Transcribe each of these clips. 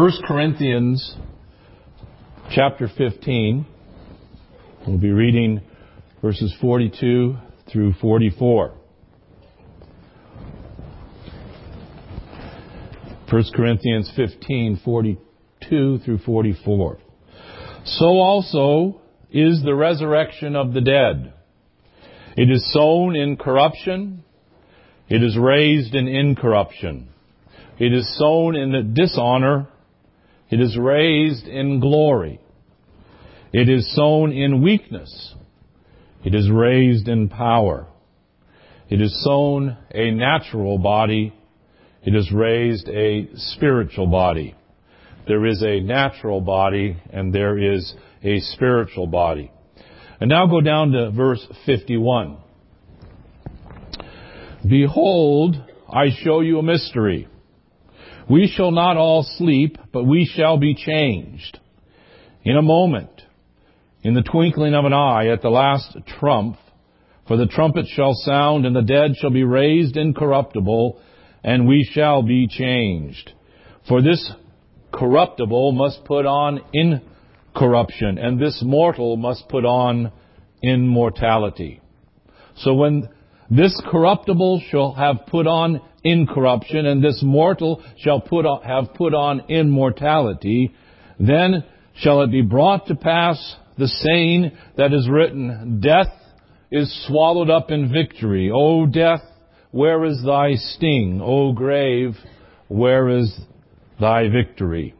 1 Corinthians chapter 15. We'll be reading verses 42 through 44. 1 Corinthians 15, 42 through 44. So also is the resurrection of the dead. It is sown in corruption. It is raised in incorruption. It is sown in dishonor. It is raised in glory. It is sown in weakness. It is raised in power. It is sown a natural body. It is raised a spiritual body. There is a natural body and there is a spiritual body. And now go down to verse 51. Behold, I show you a mystery. We shall not all sleep, but we shall be changed. In a moment, in the twinkling of an eye, at the last trump, for the trumpet shall sound, and the dead shall be raised incorruptible, and we shall be changed. For this corruptible must put on incorruption, and this mortal must put on immortality. So when this corruptible shall have put on incorruption, and this mortal shall have put on immortality, then shall it be brought to pass the saying that is written, Death is swallowed up in victory. O death, where is thy sting? O grave, where is thy victory?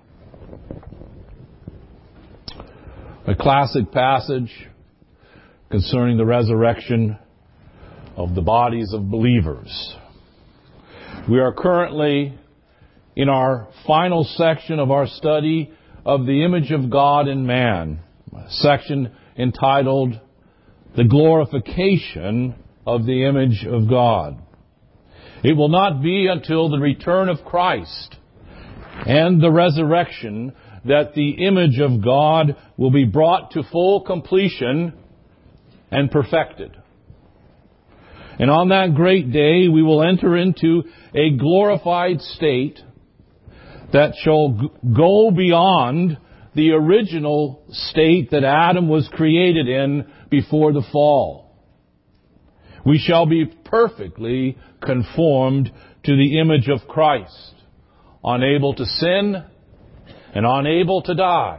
A classic passage concerning the resurrection of the bodies of believers. We are currently in our final section of our study of the image of God in man, a section entitled The Glorification of the Image of God. It will not be until the return of Christ and the resurrection that the image of God will be brought to full completion and perfected. And on that great day, we will enter into a glorified state that shall go beyond the original state that Adam was created in before the fall. We shall be perfectly conformed to the image of Christ, unable to sin and unable to die.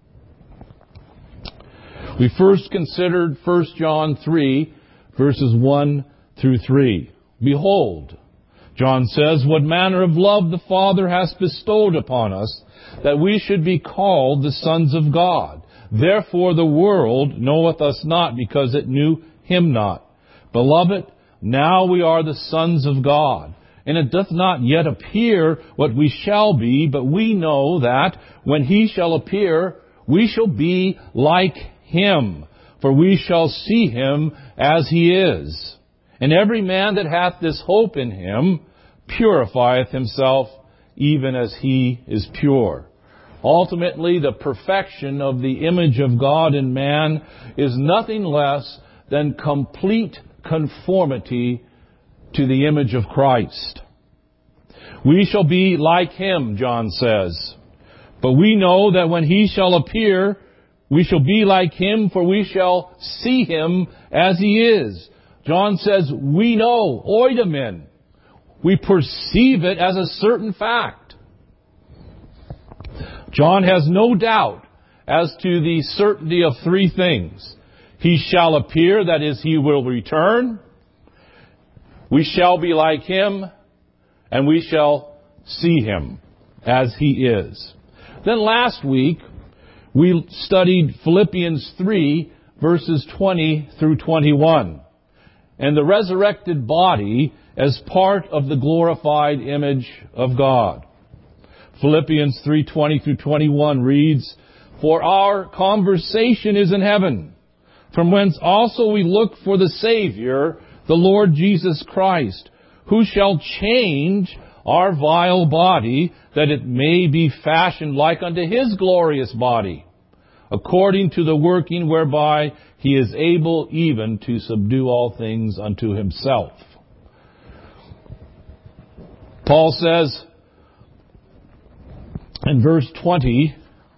We first considered 1 John 3, verses 1 through 3. Behold, John says, what manner of love the Father has bestowed upon us, that we should be called the sons of God. Therefore the world knoweth us not, because it knew him not. Beloved, now we are the sons of God, and it doth not yet appear what we shall be, but we know that when he shall appear, we shall be like him, for we shall see him as he is. And every man that hath this hope in him purifieth himself, even as he is pure. Ultimately, the perfection of the image of God in man is nothing less than complete conformity to the image of Christ. We shall be like him, John says. But we know that when he shall appear, we shall be like him, for we shall see him as he is. John says, we know, oidomen. We perceive it as a certain fact. John has no doubt as to the certainty of three things. He shall appear, that is, he will return. We shall be like him, and we shall see him as he is. Then last week, we studied Philippians 3, verses 20 through 21. And the resurrected body as part of the glorified image of God. Philippians 3:20 through 21 reads, For our conversation is in heaven, from whence also we look for the Savior, the Lord Jesus Christ, who shall change our vile body, that it may be fashioned like unto his glorious body, according to the working whereby he is able even to subdue all things unto himself. Paul says, in verse 20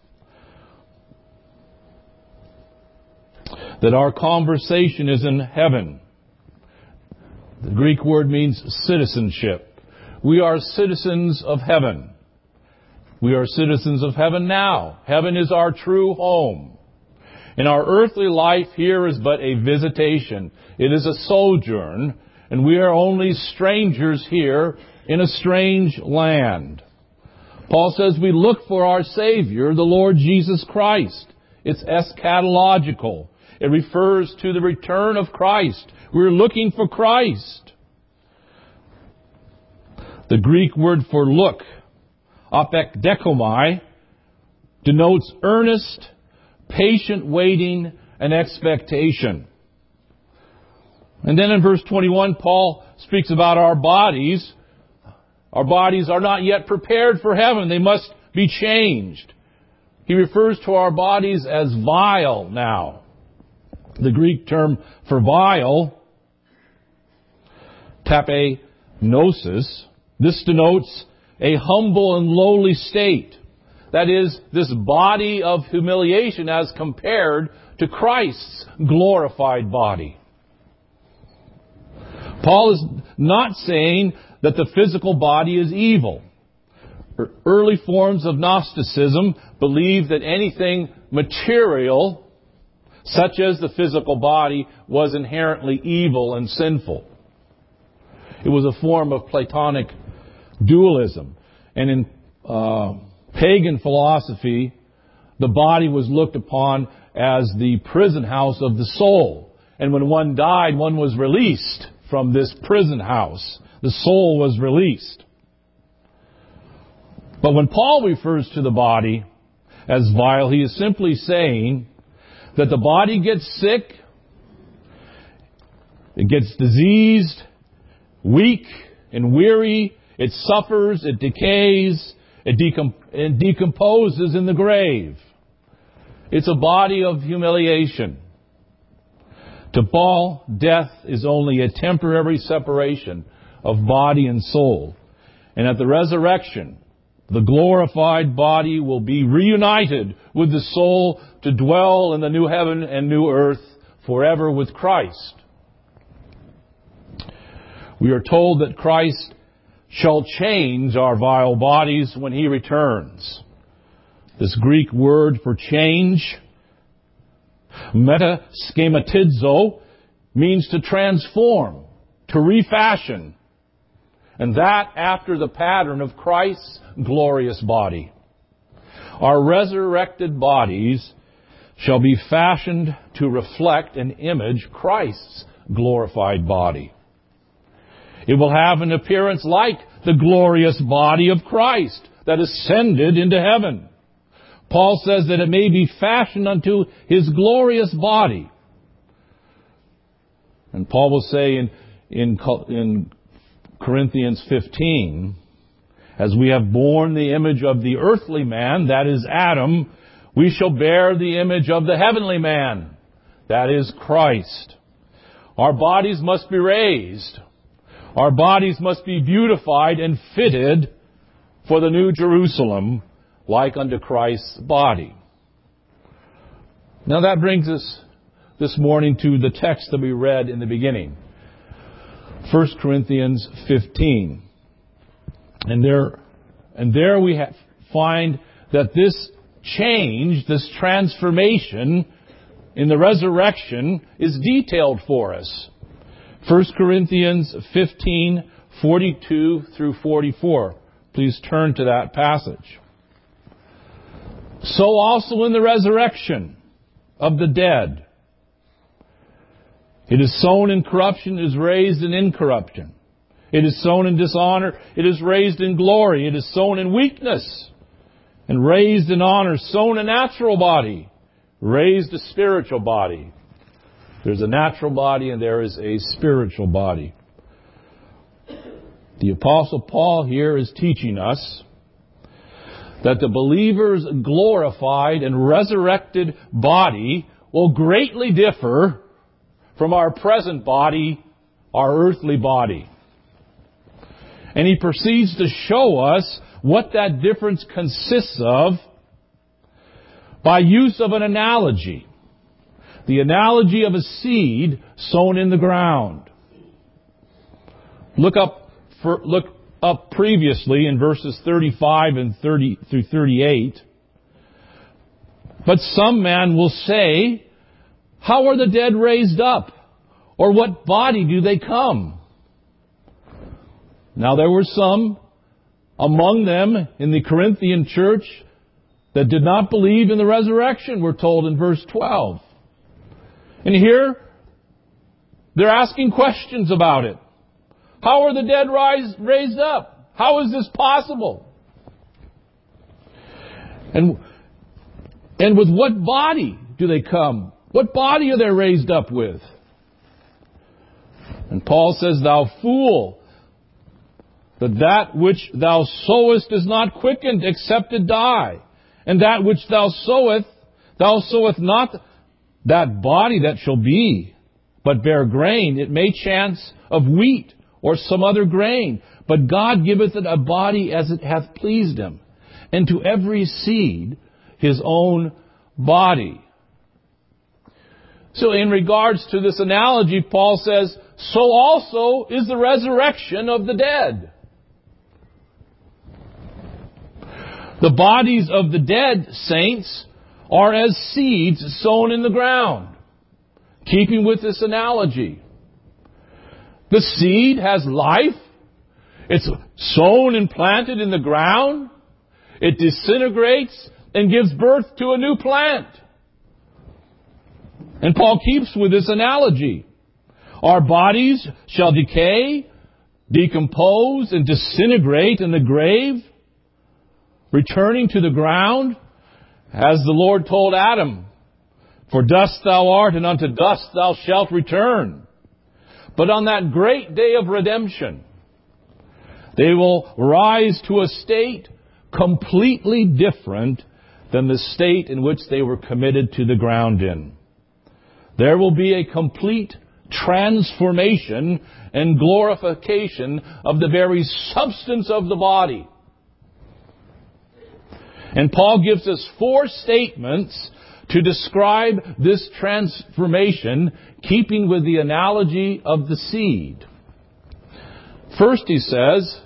that our conversation is in heaven. The Greek word means citizenship. We are citizens of heaven. We are citizens of heaven now. Heaven is our true home. And our earthly life here is but a visitation. It is a sojourn, and we are only strangers here in a strange land. Paul says we look for our Savior, the Lord Jesus Christ. It's eschatological. It refers to the return of Christ. We're looking for Christ. The Greek word for look, apekdekomai, denotes earnest, patient waiting and expectation. And then in verse 21, Paul speaks about our bodies. Our bodies are not yet prepared for heaven. They must be changed. He refers to our bodies as vile now. The Greek term for vile, tapenosis, this denotes a humble and lowly state. That is, this body of humiliation as compared to Christ's glorified body. Paul is not saying that the physical body is evil. Early forms of Gnosticism believed that anything material, such as the physical body, was inherently evil and sinful. It was a form of Platonic dualism. And in pagan philosophy, the body was looked upon as the prison house of the soul. And when one died, one was released from this prison house. The soul was released. But when Paul refers to the body as vile, he is simply saying that the body gets sick, it gets diseased, weak and weary, it suffers, it decays, it decomposes in the grave. It's a body of humiliation. To Paul, death is only a temporary separation of body and soul. And at the resurrection, the glorified body will be reunited with the soul to dwell in the new heaven and new earth forever with Christ. We are told that Christ shall change our vile bodies when He returns. This Greek word for change, metaschematizo, means to transform, to refashion, and that after the pattern of Christ's glorious body. Our resurrected bodies shall be fashioned to reflect and image Christ's glorified body. It will have an appearance like the glorious body of Christ that ascended into heaven. Paul says that it may be fashioned unto His glorious body. And Paul will say in Corinthians 15, as we have borne the image of the earthly man, that is Adam, we shall bear the image of the heavenly man, that is Christ. Our bodies must be raised. Our bodies must be beautified and fitted for the new Jerusalem, like unto Christ's body. Now that brings us this morning to the text that we read in the beginning. 1 Corinthians 15. And there we find that this change, this transformation in the resurrection is detailed for us. 1 Corinthians 15, 42 through 44. Please turn to that passage. So also in the resurrection of the dead, it is sown in corruption, it is raised in incorruption. It is sown in dishonor, it is raised in glory. It is sown in weakness and raised in honor. Sown a natural body, raised a spiritual body. There's a natural body and there is a spiritual body. The Apostle Paul here is teaching us that the believer's glorified and resurrected body will greatly differ from our present body, our earthly body. And he proceeds to show us what that difference consists of by use of an analogy. The analogy of a seed sown in the ground. Look up previously in verses 35 and 30 through 38. But some man will say, how are the dead raised up? Or what body do they come? Now there were some among them in the Corinthian church that did not believe in the resurrection, we're told in verse 12. And here, they're asking questions about it. How are the dead raised up? How is this possible? And with what body do they come? What body are they raised up with? And Paul says, thou fool, that which thou sowest is not quickened, except it die. And that which thou sowest not that body that shall be, but bear grain. It may chance of wheat or some other grain. But God giveth it a body as it hath pleased him, and to every seed his own body. So in regards to this analogy, Paul says, so also is the resurrection of the dead. The bodies of the dead saints are as seeds sown in the ground, keeping with this analogy. The seed has life. It's sown and planted in the ground. It disintegrates and gives birth to a new plant. And Paul keeps with this analogy. Our bodies shall decay, decompose, and disintegrate in the grave, returning to the ground, as the Lord told Adam, for dust thou art, and unto dust thou shalt return. But on that great day of redemption, they will rise to a state completely different than the state in which they were committed to the ground in. There will be a complete transformation and glorification of the very substance of the body. And Paul gives us 4 statements to describe this transformation, keeping with the analogy of the seed. First, he says,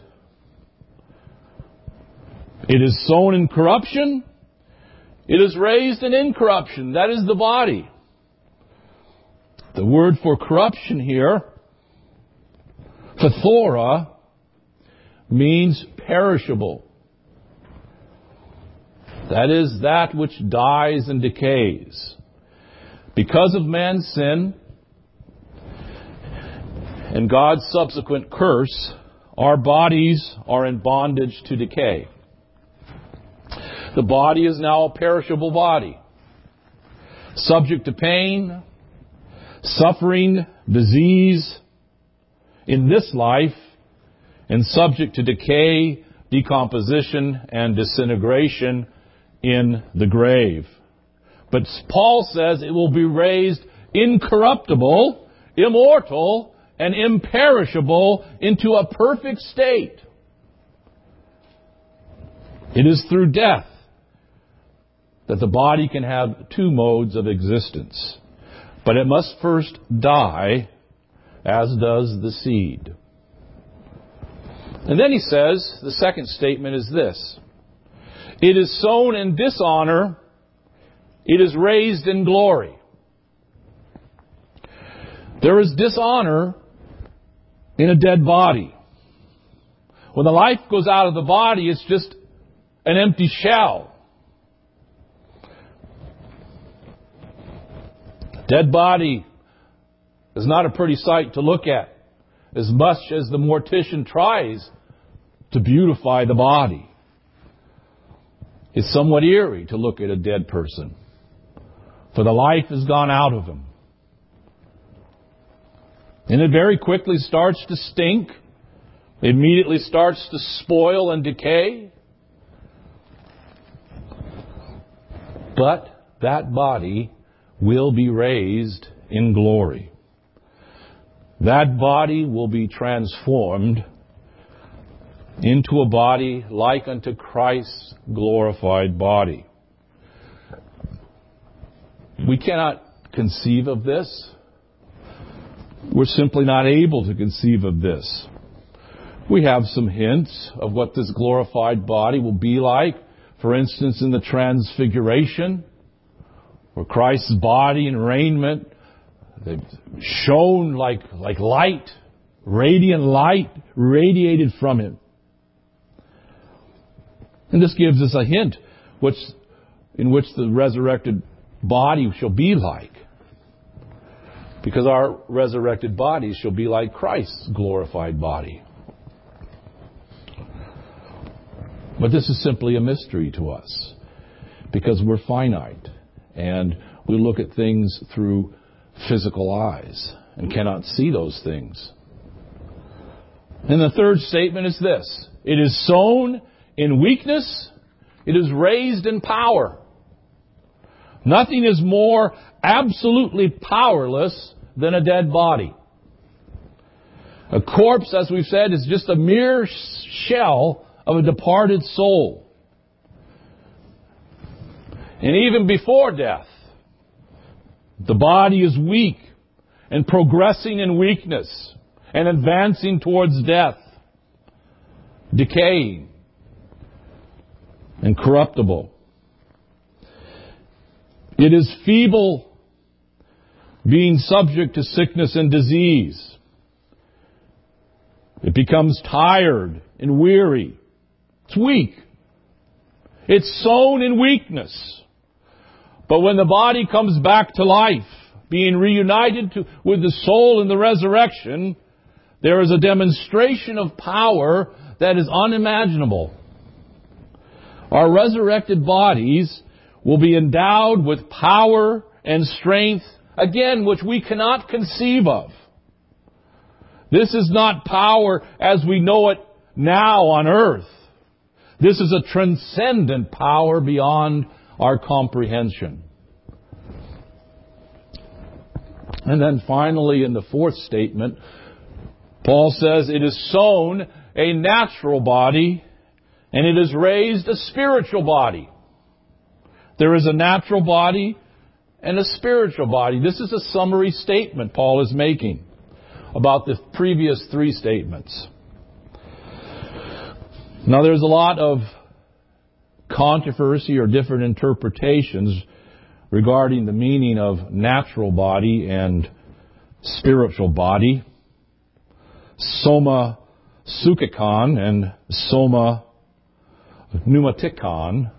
it is sown in corruption, it is raised in incorruption. That is the body. The word for corruption here, phthora, means perishable. That is that which dies and decays. Because of man's sin and God's subsequent curse, our bodies are in bondage to decay. The body is now a perishable body, subject to pain, suffering, disease in this life, and subject to decay, decomposition, and disintegration in the grave. But Paul says it will be raised incorruptible, immortal, and imperishable into a perfect state. It is through death that the body can have 2 modes of existence. But it must first die, as does the seed. And then he says, the second statement is this: it is sown in dishonor, it is raised in glory. There is dishonor in a dead body. When the life goes out of the body, it's just an empty shell. Dead body is not a pretty sight to look at, as much as the mortician tries to beautify the body. It's somewhat eerie to look at a dead person, for the life has gone out of him. And it very quickly starts to stink. It immediately starts to spoil and decay. But that body will be raised in glory. That body will be transformed into a body like unto Christ's glorified body. We cannot conceive of this. We're simply not able to conceive of this. We have some hints of what this glorified body will be like. For instance, in the Transfiguration, where Christ's body and raiment, they've shone like light, radiant light radiated from Him. And this gives us a hint in which the resurrected body shall be like. Because our resurrected bodies shall be like Christ's glorified body. But this is simply a mystery to us, because we're finite and we look at things through physical eyes and cannot see those things. And the third statement is this: it is sown in weakness, it is raised in power. Nothing is more absolutely powerless than a dead body. A corpse, as we've said, is just a mere shell of a departed soul. And even before death, the body is weak and progressing in weakness and advancing towards death, decaying and corruptible. It is feeble, being subject to sickness and disease. It becomes tired and weary. It's weak. It's sown in weakness. But when the body comes back to life, being reunited with the soul in the resurrection, there is a demonstration of power that is unimaginable. Our resurrected bodies will be endowed with power and strength, again, which we cannot conceive of. This is not power as we know it now on earth. This is a transcendent power beyond our comprehension. And then finally, in the fourth statement, Paul says it is sown a natural body and it is raised a spiritual body. There is a natural body and a spiritual body. This is a summary statement Paul is making about the previous three statements. Now, there's a lot of controversy or different interpretations regarding the meaning of natural body and spiritual body. Soma sukikon and soma pneumatikon.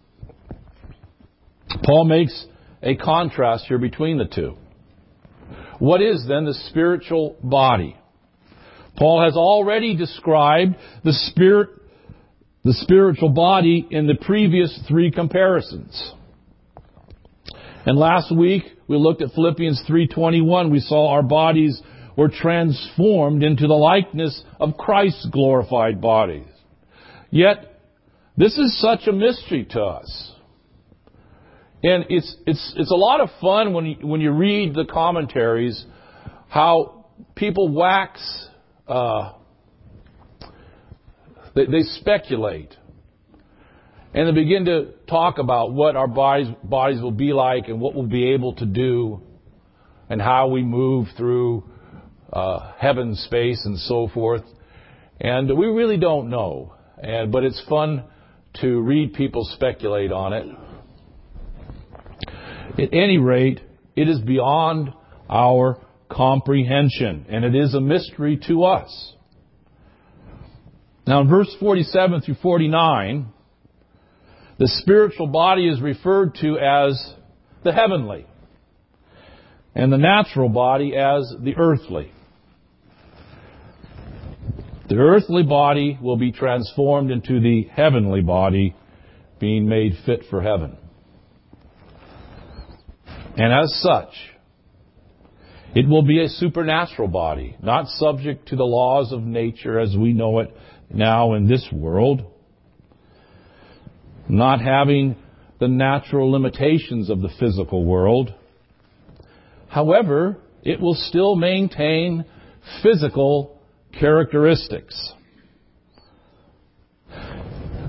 Paul makes a contrast here between the two. What is then the spiritual body? Paul has already described the spiritual body in the previous three comparisons. And last week we looked at Philippians 3:21. We saw our bodies were transformed into the likeness of Christ's glorified bodies. Yet this is such a mystery to us. And it's a lot of fun when you read the commentaries how people wax, they speculate. And they begin to talk about what our bodies will be like and what we'll be able to do and how we move through heaven, space, and so forth. And we really don't know. But it's fun to read people speculate on it. At any rate, it is beyond our comprehension, and it is a mystery to us. Now, in verse 47 through 49, the spiritual body is referred to as the heavenly, and the natural body as the earthly. The earthly body will be transformed into the heavenly body, being made fit for heaven. And as such, it will be a supernatural body, not subject to the laws of nature as we know it now in this world, not having the natural limitations of the physical world. However, it will still maintain physical characteristics.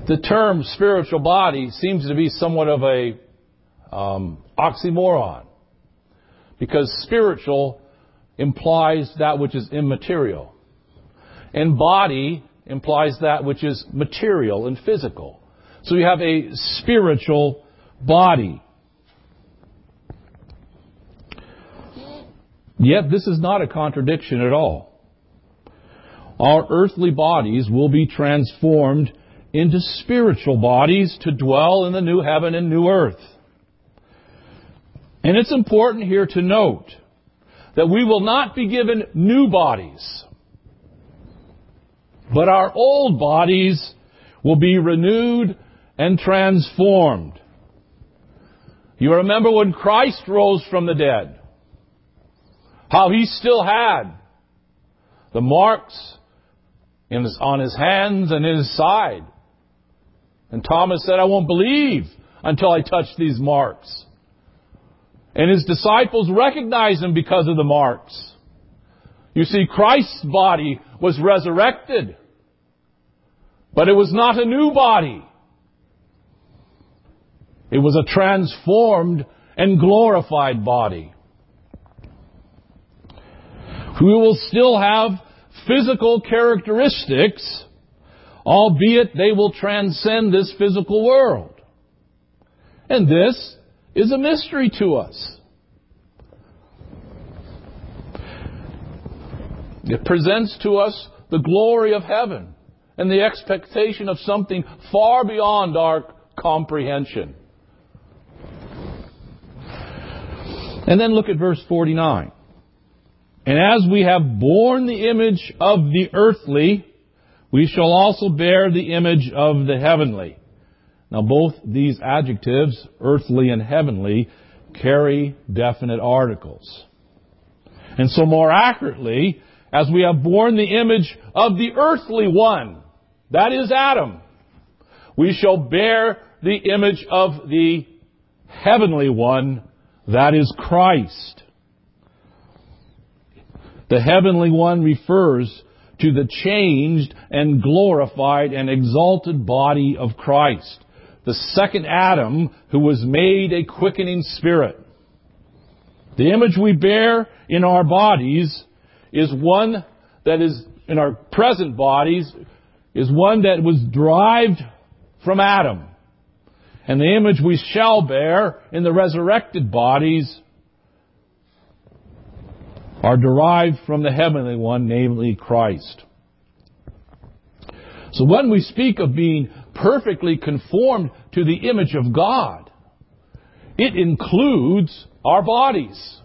The term spiritual body seems to be somewhat of a oxymoron, because spiritual implies that which is immaterial, and body implies that which is material and physical. So you have a spiritual body. Yet this is not a contradiction at all. Our earthly bodies will be transformed into spiritual bodies to dwell in the new heaven and new earth. And it's important here to note that we will not be given new bodies, but our old bodies will be renewed and transformed. You remember when Christ rose from the dead, how He still had the marks on His hands and in His side. And Thomas said, I won't believe until I touch these marks. And His disciples recognized Him because of the marks. You see, Christ's body was resurrected, but it was not a new body. It was a transformed and glorified body. We will still have physical characteristics, albeit they will transcend this physical world. And this is a mystery to us. It presents to us the glory of heaven and the expectation of something far beyond our comprehension. And then look at verse 49. And as we have borne the image of the earthly, we shall also bear the image of the heavenly. Now both these adjectives, earthly and heavenly, carry definite articles. And so more accurately, as we have borne the image of the earthly one, that is Adam, we shall bear the image of the heavenly one, that is Christ. The heavenly one refers to the changed and glorified and exalted body of Christ, the second Adam who was made a quickening spirit. The image we bear in our bodies is one that is, in our present bodies, is one that was derived from Adam. And the image we shall bear in the resurrected bodies are derived from the heavenly one, namely Christ. So when we speak of being perfectly conformed to the image of God, it includes our bodies.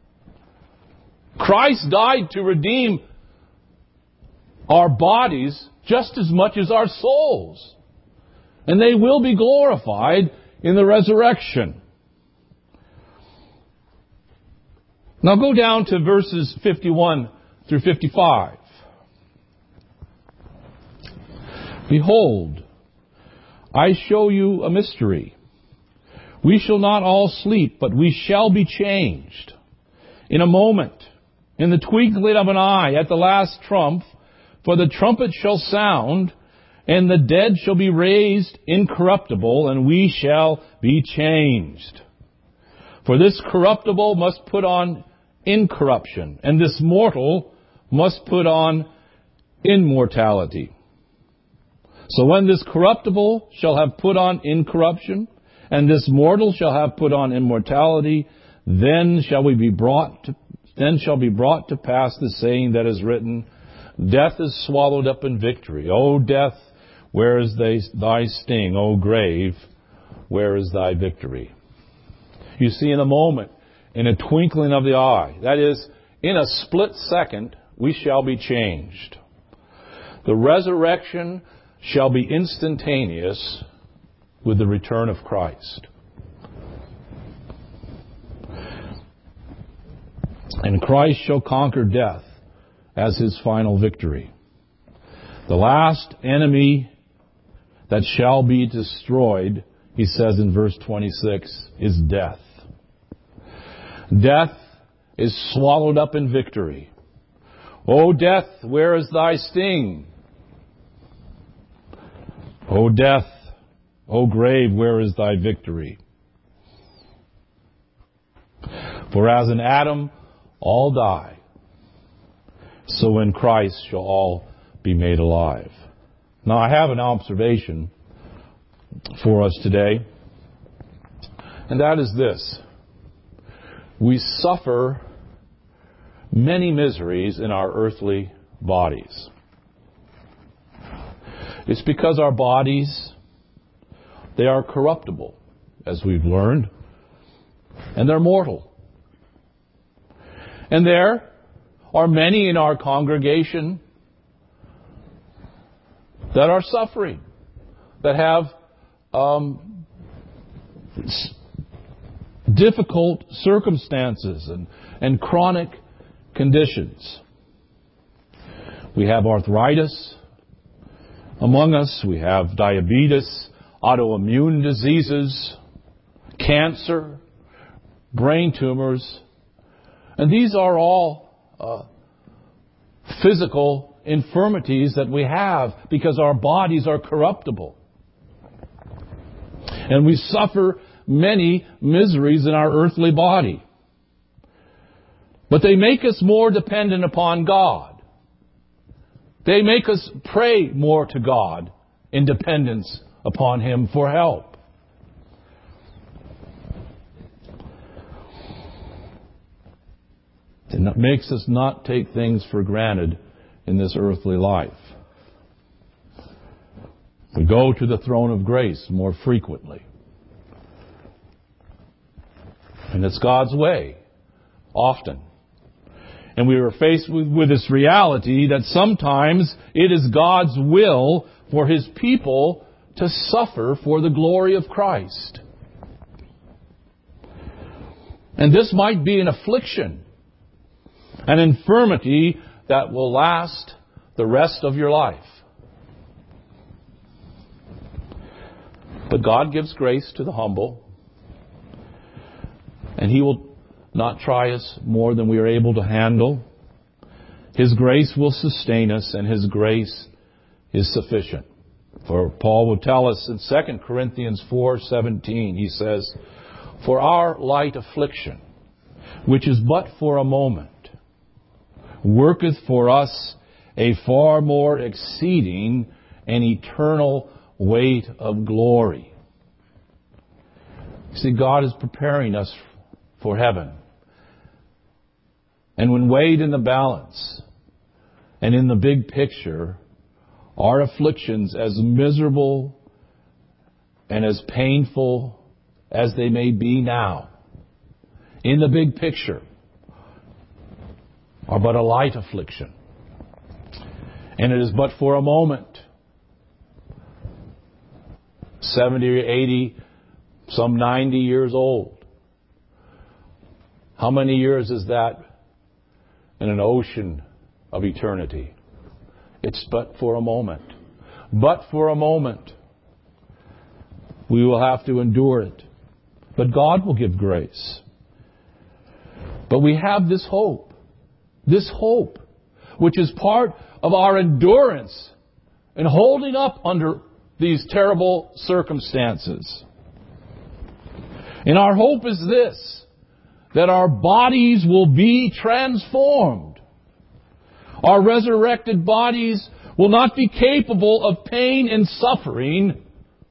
Christ died to redeem our bodies just as much as our souls. And they will be glorified in the resurrection. Now go down to verses 51 through 55. Behold, I show you a mystery. We shall not all sleep, but we shall be changed. In a moment, in the twinkling of an eye, at the last trump, for the trumpet shall sound, and the dead shall be raised incorruptible, and we shall be changed. For this corruptible must put on incorruption, and this mortal must put on immortality. So when this corruptible shall have put on incorruption, and this mortal shall have put on immortality, then shall be brought to pass the saying that is written, Death is swallowed up in victory. O death, where is thy sting? O grave, where is thy victory? You see, in a moment, in a twinkling of the eye, that is, in a split second, we shall be changed. The resurrection shall be instantaneous with the return of Christ. And Christ shall conquer death as His final victory. The last enemy that shall be destroyed, He says in verse 26, is death. Death is swallowed up in victory. O death, where is thy sting? O death, O grave, where is thy victory? For as in Adam all die, so in Christ shall all be made alive. Now I have an observation for us today, and that is this. We suffer many miseries in our earthly bodies. It's because our bodies, they are corruptible, as we've learned, and they're mortal. And there are many in our congregation that are suffering, that have difficult circumstances and chronic conditions. We have arthritis among us. We have diabetes, autoimmune diseases, cancer, brain tumors. And these are all physical infirmities that we have because our bodies are corruptible. And we suffer many miseries in our earthly body. But they make us more dependent upon God. They make us pray more to God in dependence upon Him for help. It makes us not take things for granted in this earthly life. We go to the throne of grace more frequently. And it's God's way, often. And we are faced with this reality that sometimes it is God's will for His people to suffer for the glory of Christ. And this might be an affliction, an infirmity that will last the rest of your life. But God gives grace to the humble, and He will not try us more than we are able to handle. His grace will sustain us, and His grace is sufficient. For Paul will tell us in 2 Corinthians 4:17, he says, "For our light affliction, which is but for a moment, worketh for us a far more exceeding and eternal weight of glory." See, God is preparing us for heaven. And when weighed in the balance and in the big picture, our afflictions, as miserable and as painful as they may be now, in the big picture, are but a light affliction. And it is but for a moment. 70 or 80, some 90 years old. How many years is that in an ocean of eternity? It's but for a moment. But for a moment. We will have to endure it. But God will give grace. But we have this hope, which is part of our endurance in holding up under these terrible circumstances. And our hope is this, that our bodies will be transformed. Our resurrected bodies will not be capable of pain and suffering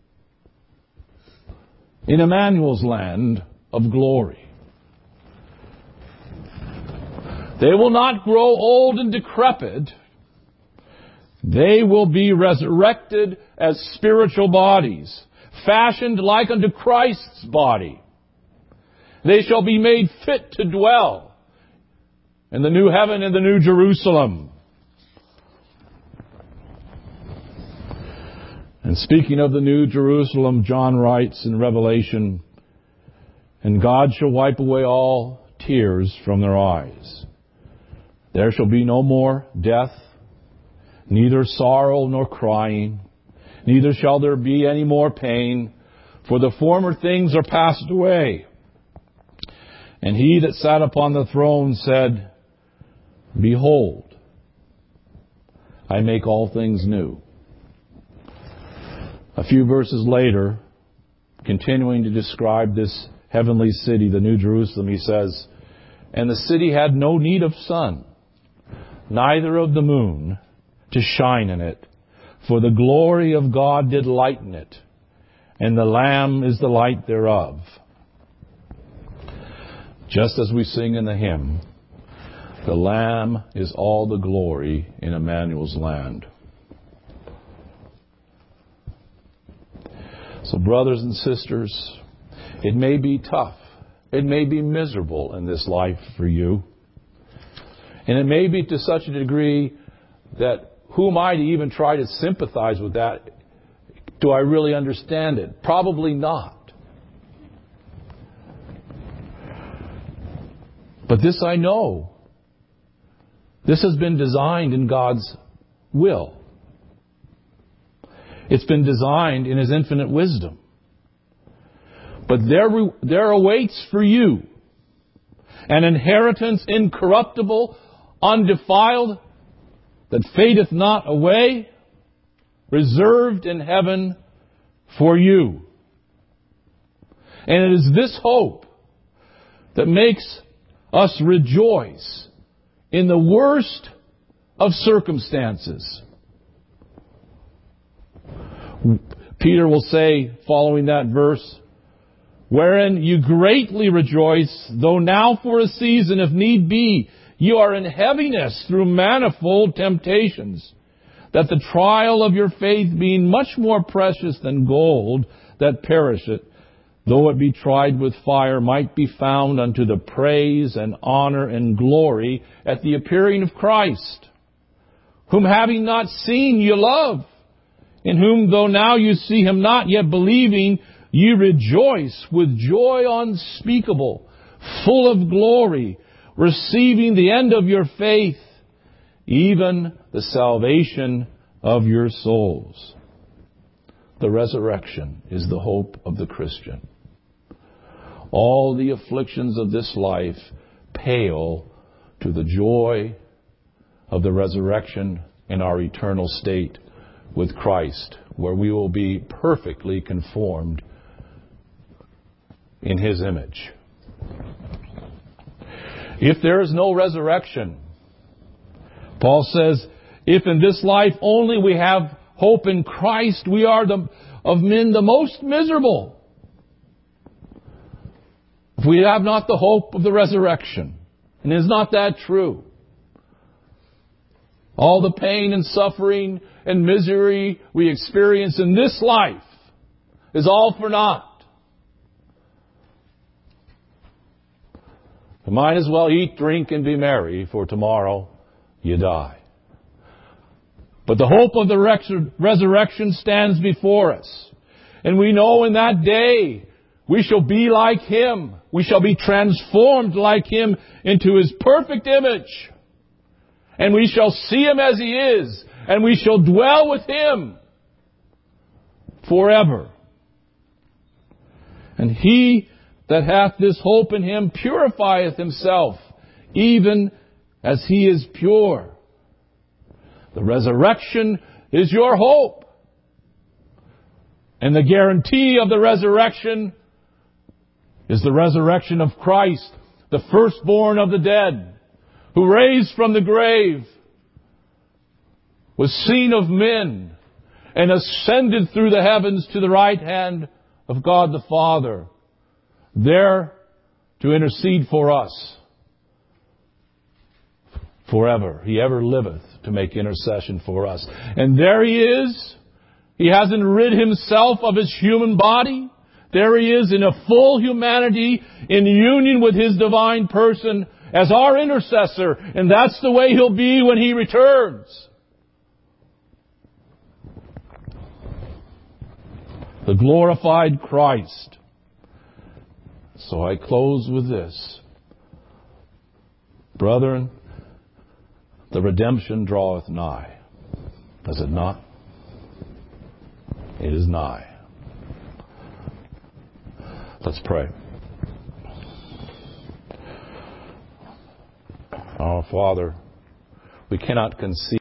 in Emmanuel's land of glory. They will not grow old and decrepit. They will be resurrected as spiritual bodies, fashioned like unto Christ's body. They shall be made fit to dwell in the new heaven and the new Jerusalem. And speaking of the new Jerusalem, John writes in Revelation, "And God shall wipe away all tears from their eyes. There shall be no more death, neither sorrow nor crying, neither shall there be any more pain, for the former things are passed away." And he that sat upon the throne said, "Behold, I make all things new." A few verses later, continuing to describe this heavenly city, the New Jerusalem, he says, "And the city had no need of sun, neither of the moon, to shine in it. For the glory of God did lighten it, and the Lamb is the light thereof." Just as we sing in the hymn, the Lamb is all the glory in Emmanuel's land. So brothers and sisters, it may be tough. It may be miserable in this life for you. And it may be to such a degree that who am I to even try to sympathize with that? Do I really understand it? Probably not. But this I know. This has been designed in God's will. It's been designed in His infinite wisdom. But there awaits for you an inheritance incorruptible, undefiled, that fadeth not away, reserved in heaven for you. And it is this hope that makes us rejoice in the worst of circumstances. Peter will say, following that verse, "Wherein you greatly rejoice, though now for a season, if need be, you are in heaviness through manifold temptations, that the trial of your faith, being much more precious than gold that perisheth, though it be tried with fire, might be found unto the praise and honor and glory at the appearing of Christ, whom having not seen you love, in whom though now you see Him not, yet believing, you rejoice with joy unspeakable, full of glory, receiving the end of your faith, even the salvation of your souls." The resurrection is the hope of the Christian. All the afflictions of this life pale to the joy of the resurrection in our eternal state with Christ, where we will be perfectly conformed in His image. If there is no resurrection, Paul says, if in this life only we have hope in Christ, we are of men the most miserable. If we have not the hope of the resurrection, and is not that true? All the pain and suffering and misery we experience in this life is all for naught. You might as well eat, drink, and be merry, for tomorrow you die. But the hope of the resurrection stands before us. And we know in that day we shall be like Him. We shall be transformed like Him into His perfect image. And we shall see Him as He is. And we shall dwell with Him forever. And he that hath this hope in Him purifieth himself, even as He is pure. The resurrection is your hope. And the guarantee of the resurrection is the resurrection of Christ, the firstborn of the dead, who raised from the grave, was seen of men, and ascended through the heavens to the right hand of God the Father, there to intercede for us forever. He ever liveth to make intercession for us. And there He is. He hasn't rid Himself of His human body. There He is in a full humanity, in union with His divine person as our intercessor. And that's the way He'll be when He returns. The glorified Christ. So I close with this. Brethren, the redemption draweth nigh. Does it not? It is nigh. Let's pray. Our Father, we cannot conceive